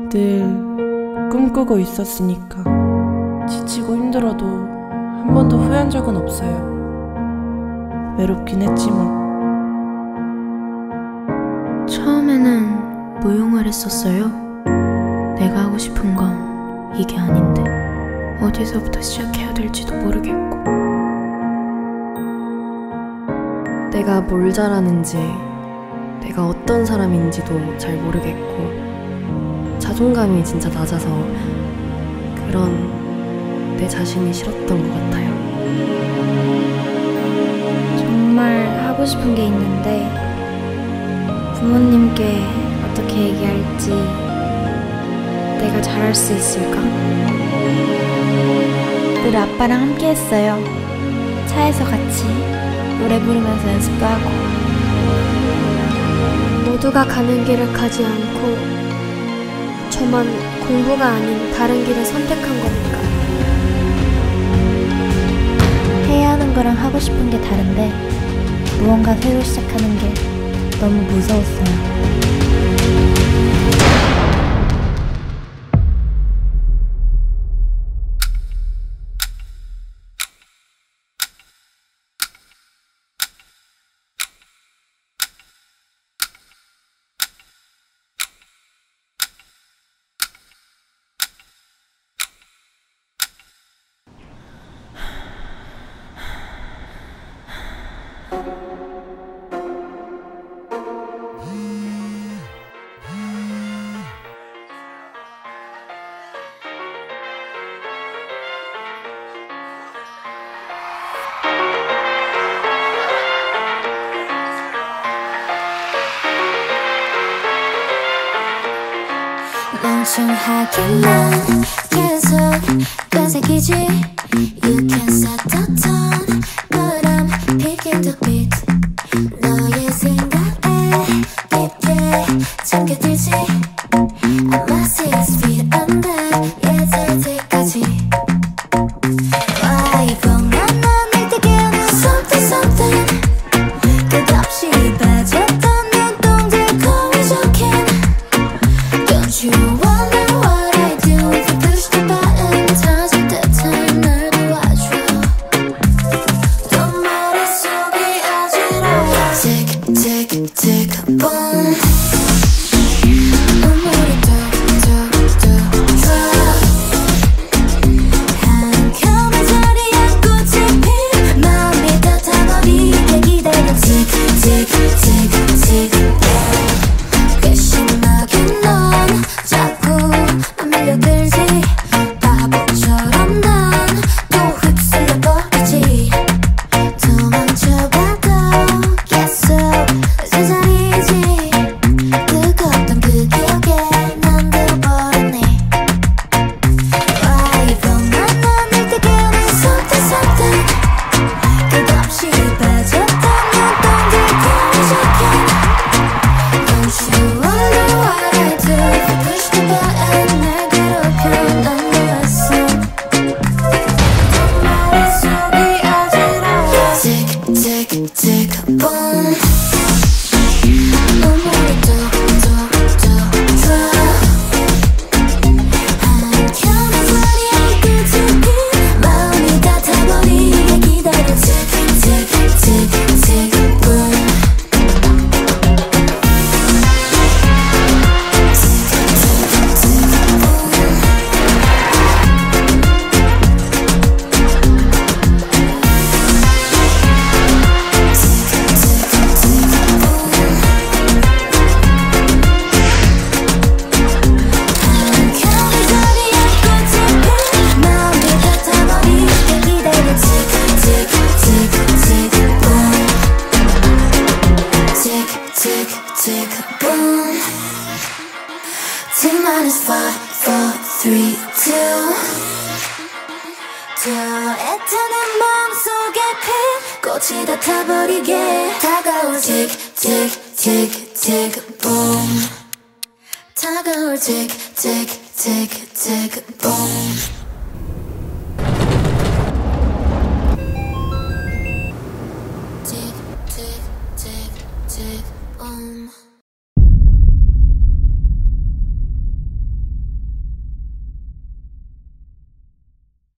늘 꿈꾸고 있었으니까 지치고 힘들어도 한 번도 후회한 적은 없어요. 외롭긴 했지 뭐. 처음에는 무용을 했었어요. 내가 하고 싶은 건 이게 아닌데 어디서부터 시작해야 될지도 모르겠고, 내가 뭘 잘하는지, 내가 어떤 사람인지도 잘 모르겠고, 자존감이 진짜 낮아서 그런 내 자신이 싫었던 것 같아요. 정말 하고 싶은 게 있는데 부모님께 어떻게 얘기할지, 내가 잘할 수 있을까? 늘 아빠랑 함께 했어요. 차에서 같이 노래 부르면서 연습도 하고. 모두가 가는 길을 가지 않고 저만 공부가 아닌 다른 길을 선택한 거니까. 해야 하는 거랑 하고 싶은 게 다른데 무언가 새로 시작하는 게 너무 무서웠어요. 멍청하게 난 계속 되새기지. You can set the tone, but I'm picking the beat. 너의 생각에 깊게 잠겨들지. I'm 6 feet under, 예절 때까지. Why 뻔한 날 때게는 something something. 끝없이 빠졌던 눈동자 거울 적힌. Don't you wonder what I do if you push the button? 터질 듯한 날 도와줘. 또 머릿속이 어지러워. Tick tick tick boom. 눈물이 뚝뚝뚝 drop. 한켠에 자리 앉고 짚힌 마음이 따뜻하게 기다려. Tick tick tick tick boom. 괘씸하게 넌 자꾸 난 밀려들지. 바보처럼 난 또 휩쓸려버리지. 도망쳐봐도 계속 제자리지. 뜨거웠던 그 기억에 난 들어버렸네. Why 뻔한 날 때게는 something something. 끝없이 빠졌던 눈동자 거울 적힌. Don't you wonder what I do if you push the button? 날 괴롭혀 넌 너였어. 머릿속이 어지러워. Tick tick tick boom. 눈물이 뚝뚝뚝 drop. 한켠에 자리 앉고 짚힌 마음이 같아버리게 기다려. Tick tick tick tick boom. 한켠에 자리 앉고 짚힌 마음이 같아버리게 기다려. Tick tick tick tick boom. Tick tick tick boom. T-5, 4, 3, 2. 저 애타는 마음속에 핀 꽃이 다 타버리게 다가올 tick tick tick tick boom. 다가올 tick tick tick tick boom. Tick tick tick tick boom.